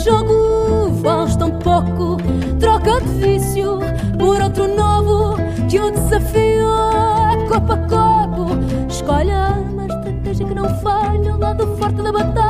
jogo vales tão pouco. Troca de vício por outro novo, que o desafio é copo a copo. Escolha uma estratégia que não falha, o lado forte da batalha.